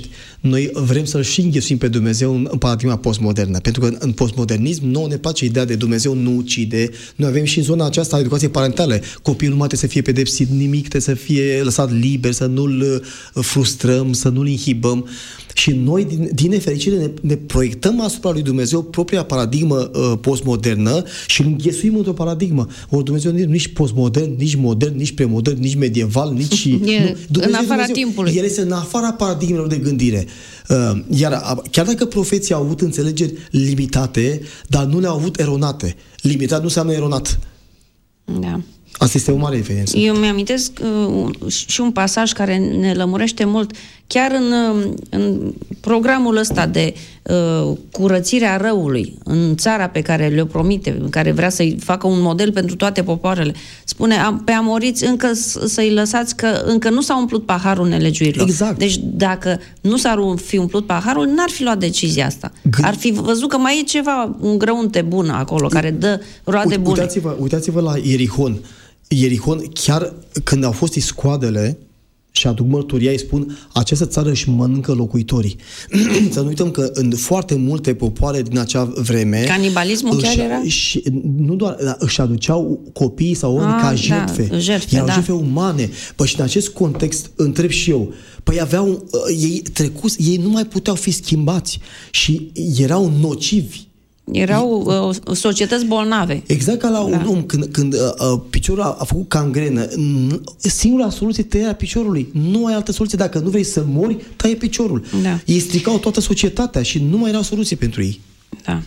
noi vrem să-L și înghesuim pe Dumnezeu în paradigma postmodernă. Pentru că în postmodernism nouă ne place ideea de Dumnezeu nu ucide. Noi avem și în zona aceasta a educației parentale. Copilul nu mai trebuie să fie pedepsit nimic, trebuie să fie lăsat liber, să nu-l frustrăm, să nu-l inhibăm. Și noi, din nefericire, ne proiectăm asupra lui Dumnezeu propria paradigmă postmodernă și îl înghesuim într-o paradigmă. Ori Dumnezeu nu e nici postmodern, nici modern, nici premodern, nici medieval, nici... în afara timpului. El este în afara paradigmelor de gândire. Iar chiar dacă profeții au avut înțelegeri limitate, dar nu le-au avut eronate. Limitat nu înseamnă eronat. Da. Asta este o mare diferență. Eu mi-amintesc și un pasaj care ne lămurește mult, chiar în programul ăsta de curățirea răului în țara pe care le-o promite, în care vrea să-i facă un model pentru toate popoarele. Spune, pe amoriți încă să-i lăsați că încă nu s-a umplut paharul nelegiuirilor. Exact. Deci dacă nu s-ar fi umplut paharul, n-ar fi luat decizia asta. Ar fi văzut că mai e ceva, un grăunte bun acolo, care dă roade bune. Uitați-vă la Ierihon. Ierihon, chiar când au fost iscoadele și aduc mărturia, îi spun, această țară își mănâncă locuitorii. Să nu uităm că în foarte multe popoare din acea vreme... Canibalismul chiar era? Și, nu doar, dar își aduceau copiii sau oameni ca jertfe. Da, erau jertfe umane. Păi și în acest context, întreb și eu, păi ei nu mai puteau fi schimbați și erau nocivi. Erau societăți bolnave. Exact ca la un om, când piciorul a făcut cangrenă, singura soluție tăierea piciorului. Nu ai altă soluție. Dacă nu vrei să mori, taie piciorul. Da. Ei stricau toată societatea și nu mai era soluție pentru ei. Da.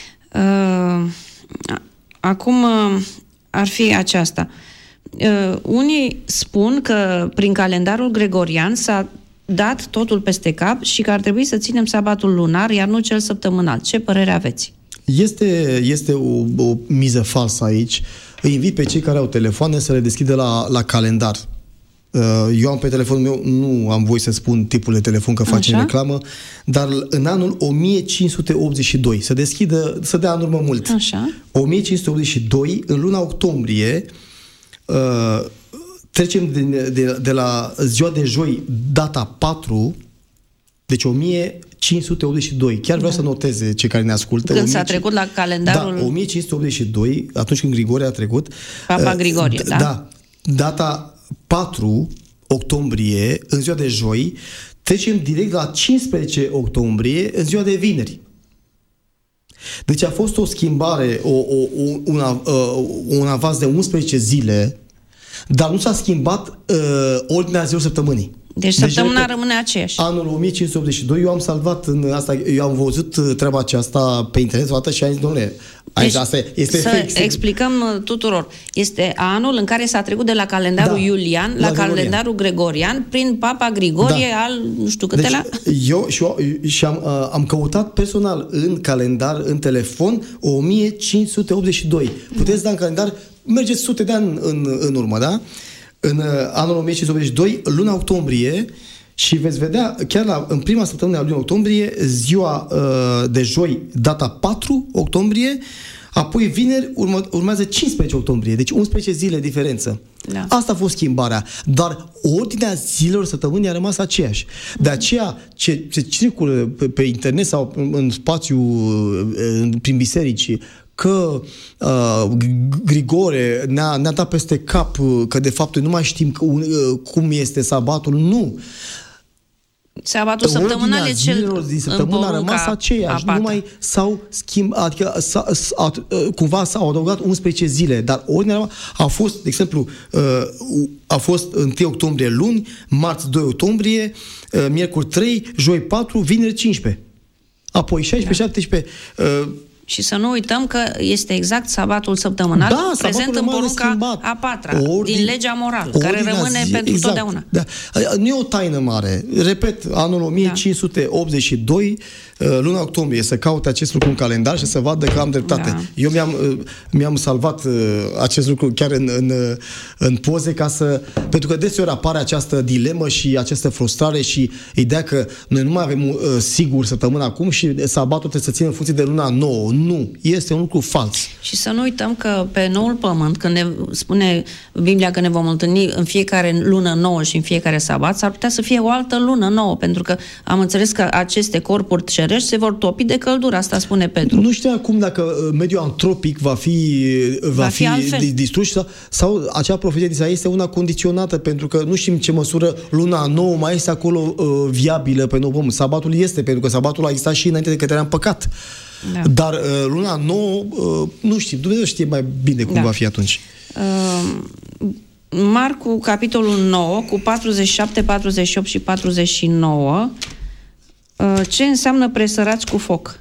Acum ar fi aceasta. Unii spun că prin calendarul gregorian s-a dat totul peste cap și că ar trebui să ținem sabatul lunar, iar nu cel săptămânal. Ce părere aveți? Este o miză falsă aici. Îi invit pe cei care au telefoane să le deschidă la calendar. Eu am pe telefonul meu, nu am voie să spun tipul de telefon că facem reclamă, dar în anul 1582, să dea în urmă mult. Așa. 1582, în luna octombrie, trecem de la ziua de joi, data 4, deci 1582. Chiar vreau să noteze cei care ne ascultă. Când s-a trecut la calendarul... Da, 1582, atunci când Grigore a trecut. Papa Grigorie, da? Da. Data 4 octombrie, în ziua de joi, trecem direct la 15 octombrie, în ziua de vineri. Deci a fost o schimbare, un avans de 11 zile, dar nu s-a schimbat ordinea zilor săptămânii. Deci săptămâna rămâne aceeași. Anul 1582, eu am salvat în asta, eu am văzut treaba aceasta pe internet o dată și am zis, domnule, deci, asta este să explicăm tuturor. Este anul în care s-a trecut de la calendarul iulian la calendarul gregorian prin Papa Grigorie al nu știu câtelea. Deci, eu am căutat personal în calendar, în telefon, 1582. Puteți da în calendar, mergeți sute de ani în urmă, da? În anul 1582, luna octombrie, și veți vedea, chiar în prima săptămână a lunii octombrie, ziua de joi, data 4 octombrie, apoi vineri urmează 15 octombrie, deci 11 zile diferență. Da. Asta a fost schimbarea, dar ordinea zilelor săptămânii a rămas aceeași. De aceea, ce circulă pe internet sau în spațiu, prin biserici, că Grigore ne-a dat peste cap, că de fapt nu mai știm cum este sabatul, nu. Sabatul săptămânal e cel din săptămână a rămas aceeași, nu mai s-au schimbat, adică cumva s-au adăugat 11 zile, dar ordinea a fost, de exemplu, a fost 1 octombrie luni, marți 2 octombrie, miercuri 3, joi 4, vineri 15. Apoi 16, 17... Și să nu uităm că este exact sabatul săptămânal, prezent în porunca a 4-a, din legea morală, care rămâne pentru totdeauna. Da. Nu e o taină mare. Repet, anul 1582, luna octombrie, să caute acest lucru în calendar și să vadă că am dreptate. Da. Eu mi-am salvat acest lucru chiar în poze, pentru că deseori apare această dilemă și această frustrare și ideea că noi nu mai avem sigur săptămâna acum și sabatul trebuie să țină în funcție de luna nouă. Nu, este un lucru fals. Și să nu uităm că pe noul pământ, când ne spune Biblia că ne vom întâlni în fiecare lună nouă și în fiecare sabat, s-ar putea să fie o altă lună nouă, pentru că am înțeles că aceste corpuri cerești se vor topi de căldură, asta spune Petru. Nu știu acum dacă mediul antropic va fi distrus sau acea profeție de Isaia este una condiționată, pentru că nu știm ce măsură luna nouă mai este acolo viabilă pe nou pământ. Sabatul este, pentru că sabatul a existat și înainte de căderea în păcat. Da. Dar luna nouă, nu știm, Dumnezeu știe mai bine cum va fi atunci. Marcu, capitolul 9, cu 47, 48 și 49, ce înseamnă presărați cu foc?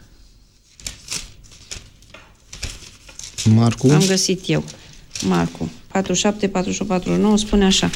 Marcu? Am găsit eu. Marcu, 47, 48, 49, spune așa.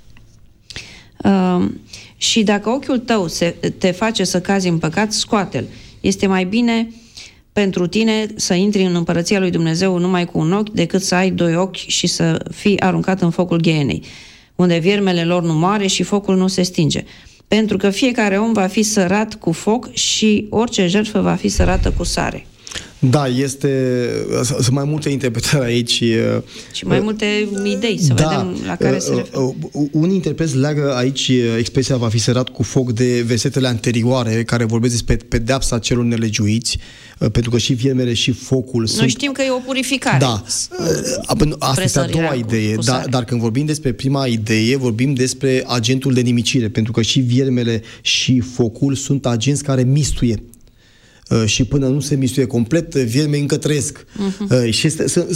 Și dacă ochiul tău te face să cazi în păcat, scoate-l. Este mai bine pentru tine să intri în împărăția lui Dumnezeu numai cu un ochi, decât să ai doi ochi și să fii aruncat în focul ghienei, unde viermele lor nu moare și focul nu se stinge. Pentru că fiecare om va fi sărat cu foc și orice jertfă va fi sărată cu sare. Da, sunt mai multe interpretări aici. Și mai multe idei, să vedem la care se referă. Unii interpreți leagă aici expresia va fi sărat cu foc de versetele anterioare, care vorbesc despre pedeapsa celor nelegiuiți, pentru că și viermele și focul sunt... Noi știm că e o purificare. Da. Asta este a doua idee. Dar când vorbim despre prima idee, vorbim despre agentul de nimicire, pentru că și viermele și focul sunt agenți care mistuie. Și până nu se mistuie complet, viermii încă trăiesc. Și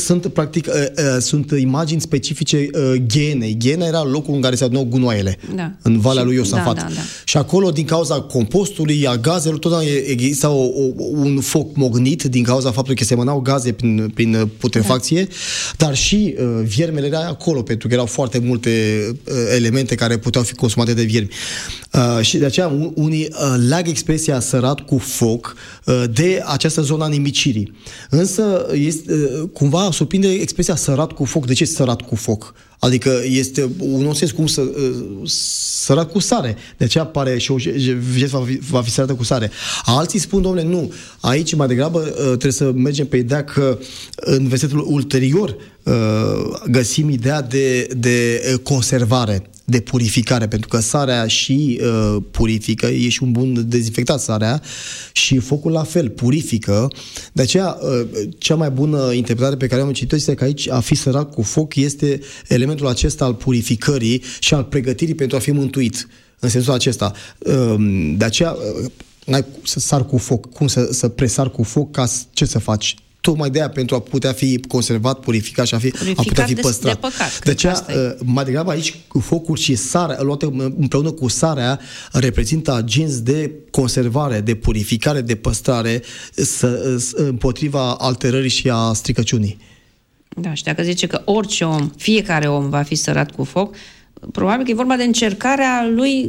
sunt imagini specifice Ghienei. Ghiena era locul în care se adunau gunoaiele, în Valea lui Iosafat. Și acolo, din cauza compostului, a gazelor, totdeauna exista un foc mognit din cauza faptului că se emanau gaze prin putrefacție, dar și viermele era acolo, pentru că erau foarte multe elemente care puteau fi consumate de viermi. Și de aceea unii leagă expresia sărat cu foc de această zonă a nimicirii. Însă cumva surprinde expresia sărat cu foc. De ce sărat cu foc? Adică este un nonsens cum sărat cu sare. De aceea apare și o jertfă va fi sărată cu sare. Alții spun, domnule, nu. Aici mai degrabă trebuie să mergem pe ideea că în versetul ulterior găsim ideea de conservare, de purificare, pentru că sarea și purifică, e și un bun dezinfectat sarea, și focul la fel, purifică. De aceea, cea mai bună interpretare pe care am citit este că aici a fi sărat cu foc este elementul acesta al purificării și al pregătirii pentru a fi mântuit, în sensul acesta. De aceea, n-ai să sar cu foc. Cum să presar cu foc? Ca ce să faci? Tocmai de aia, pentru a putea fi conservat, purificat și a putea fi păstrat. De păcat, de aceea, mai degrabă aici, focul și sarea, luate împreună cu sarea, reprezintă agenți de conservare, de purificare, de păstrare, împotriva alterării și a stricăciunii. Da, și dacă zice că orice om, fiecare om va fi sărat cu foc, probabil că e vorba de încercarea lui,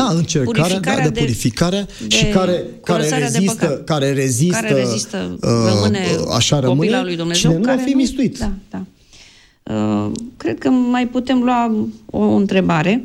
de purificare și care rezistă, copila lui Dumnezeu, cine nu va fi mistuit. Da. Cred că mai putem lua o întrebare.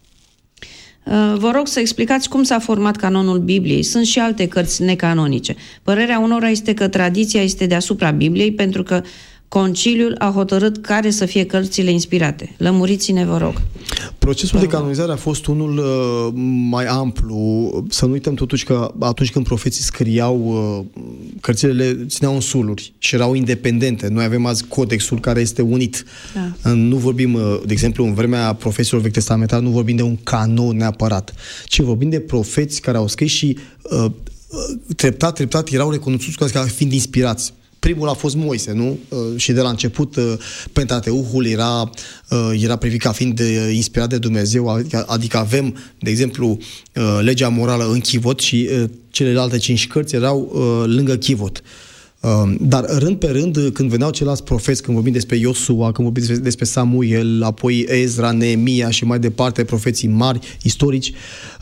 Vă rog să explicați cum s-a format canonul Bibliei. Sunt și alte cărți necanonice. Părerea unora este că tradiția este deasupra Bibliei, pentru că Conciliul a hotărât care să fie cărțile inspirate. Lămuriți-ne, vă rog. Procesul de canonizare a fost unul mai amplu. Să nu uităm totuși că atunci când profeții scriau, cărțile le țineau în suluri și erau independente. Noi avem azi codexul care este unit. Da. Nu vorbim, de exemplu, în vremea profeților vechi testamentari, nu vorbim de un canon neapărat, ci vorbim de profeți care au scris și treptat erau recunoscuți ca fiind inspirați. Primul a fost Moise, nu? Și de la început Pentateuhul era privit ca fiind inspirat de Dumnezeu, adică avem, de exemplu, legea morală în chivot și celelalte 5 cărți erau lângă chivot. Dar rând pe rând, când veneau ceilalți profeți, când vorbim despre Iosua, când vorbim despre Samuel, apoi Ezra, Neemia și mai departe, profeții mari, istorici,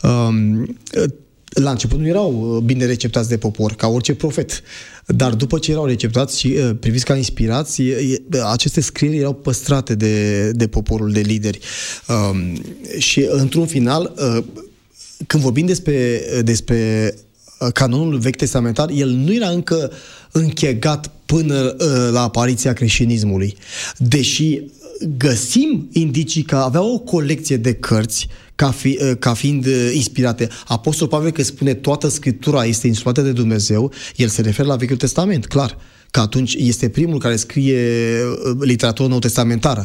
la început nu erau bine receptați de popor, ca orice profet. Dar după ce erau receptați și priviți ca inspirați, aceste scrieri erau păstrate de poporul, de lideri. Și într-un final, când vorbim despre canonul vechi testamentar, el nu era încă închegat până la apariția creștinismului. Deși găsim indicii că avea o colecție de cărți ca fiind inspirate. Apostol Pavel, că spune toată Scriptura este inspirată de Dumnezeu, el se referă la Vechiul Testament, clar. Că atunci este primul care scrie literatură nou-testamentară.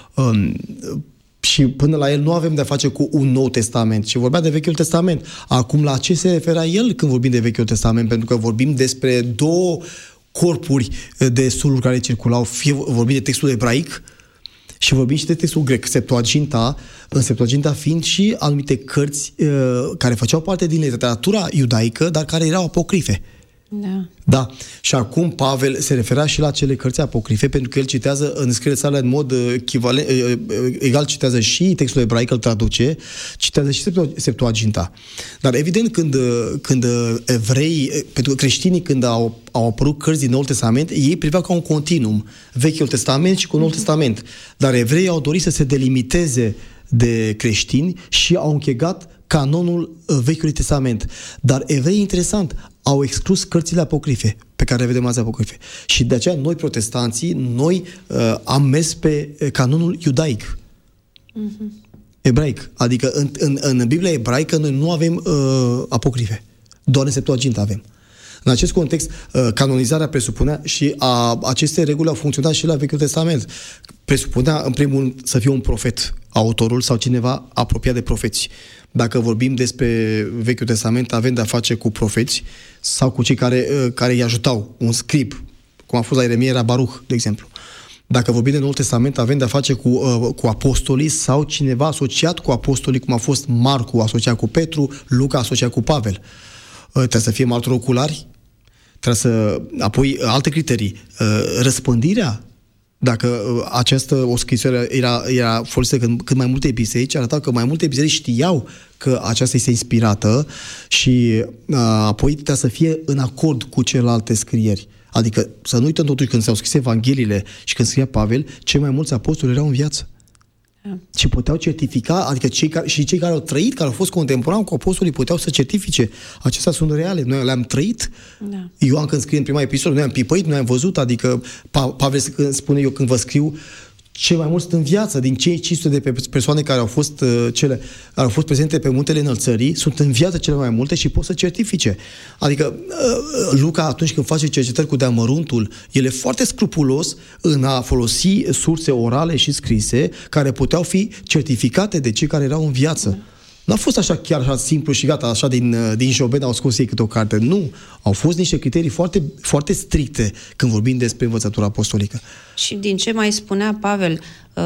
Și până la el nu avem de-a face cu un Nou Testament, ci vorbea de Vechiul Testament. Acum, la ce se referea el când vorbim de Vechiul Testament? Pentru că vorbim despre două corpuri de suluri care circulau, fie vorbim de textul ebraic și vorbim și de textul grec, Septuaginta, în Septuaginta fiind și anumite cărți care făceau parte din literatura iudaică, dar care erau apocrife. Da. Da. Și acum Pavel se referea și la cele cărți apocrife, pentru că el citează în scrierile sale în mod echivalent, egal citează și textul ebraic, îl traduce, citează și Septuaginta. Dar evident când evrei, pentru că creștinii când au apărut cărți din Noul Testament, ei priveau ca un continuum, Vechiul Testament și cu Noul Testament. Dar evreii au dorit să se delimiteze de creștini și au închegat canonul Vechiului Testament. Dar evreii, interesant, au exclus cărțile apocrife, pe care le vedem azi apocrife. Și de aceea noi, protestanții, am mers pe canonul iudaic. Ebraic. Adică în Biblia ebraică noi nu avem apocrife. Doar în Septuaginta avem. În acest context, canonizarea presupunea și aceste reguli au funcționat și la Vechiul Testament. Presupunea, în primul rând, să fie un profet, autorul sau cineva apropiat de profeți. Dacă vorbim despre Vechiul Testament, avem de-a face cu profeți sau cu cei care îi ajutau, un scrib, cum a fost la Ieremia, era Baruch, de exemplu. Dacă vorbim de Noul Testament, avem de-a face cu apostolii sau cineva asociat cu apostolii, cum a fost Marcu asociat cu Petru, Luca asociat cu Pavel. Trebuie să fie martori oculari, apoi alte criterii. Răspândirea, dacă o scrisoare era folosită cât mai multe biserici, arăta că mai multe biserici știau că aceasta este inspirată și apoi trebuie să fie în acord cu celelalte scrieri. Adică să nu uităm totuși când s-au scris Evangheliile și când scria Pavel, cei mai mulți apostoli erau în viață. Și puteau certifica, adică cei care au trăit, care au fost contemporani cu apostolii, puteau să certifice. Acestea sunt reale, noi le-am trăit. Da. Ioan când scrie în prima epistolă, noi am pipăit, noi am văzut, adică Pavel spune, eu când vă scriu, cei mai mulți sunt în viață, din cei 500 de persoane care au fost prezente pe muntele Înălțării, sunt în viață cele mai multe și pot să certifice. Adică Luca, atunci când face cercetări cu deamăruntul, el e foarte scrupulos în a folosi surse orale și scrise care puteau fi certificate de cei care erau în viață. Nu a fost chiar așa simplu și gata, așa din Joben au scos ei câte o carte. Nu. Au fost niște criterii foarte, foarte stricte când vorbim despre învățătura apostolică. Și din ce mai spunea Pavel,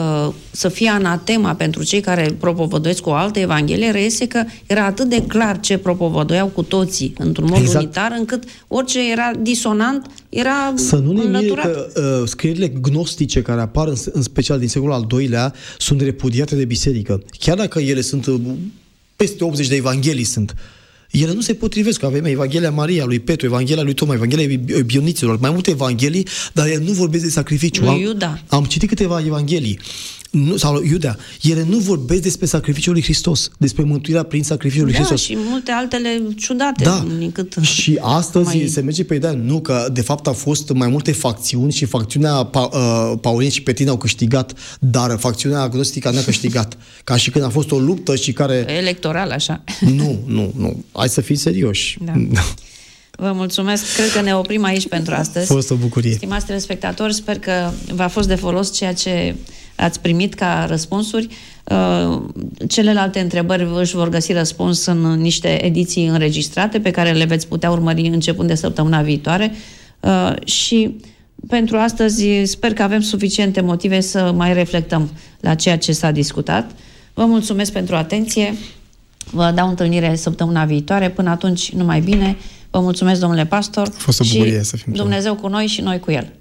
să fie anatema pentru cei care propovăduiesc cu o altă evanghelie, reiese că era atât de clar ce propovăduiau cu toții, într-un mod unitar, încât orice era disonant, era să nu ne mire înlăturat. că scrierile gnostice care apar în special din secolul al II-lea sunt repudiate de biserică. Chiar dacă ele sunt peste 80 de evanghelii sunt. Ele nu se potrivesc. Avem Evanghelia Maria, lui Petru, Evanghelia lui Toma, Evanghelia Bioniților, mai multe evanghelii, dar ele nu vorbesc de sacrificiu. Lui Iuda. Am citit câteva evanghelii. Sau Iuda. Ele nu vorbesc despre sacrificiul lui Hristos, despre mântuirea prin sacrificiul lui Hristos. Și multe altele ciudate. Da. Și astăzi se merge pe ideea, nu, că de fapt au fost mai multe facțiuni și facțiunea Paulin și Petin au câștigat, dar facțiunea agnostică n-a câștigat. Ca și când a fost o luptă și care... Electoral, așa. Nu. Hai să fim serioși. Da. Vă mulțumesc. Cred că ne oprim aici pentru astăzi. A fost o bucurie. Stimați telespectatori, sper că v-a fost de folos ceea ce ați primit ca răspunsuri. Celelalte întrebări își vor găsi răspuns în niște ediții înregistrate pe care le veți putea urmări începând de săptămâna viitoare. Și pentru astăzi sper că avem suficiente motive să mai reflectăm la ceea ce s-a discutat. Vă mulțumesc pentru atenție. Vă dau întâlnire săptămâna viitoare. Până atunci, numai bine. Vă mulțumesc, domnule pastor. A fost o bucurie să fim. Dumnezeu cu noi și noi cu El.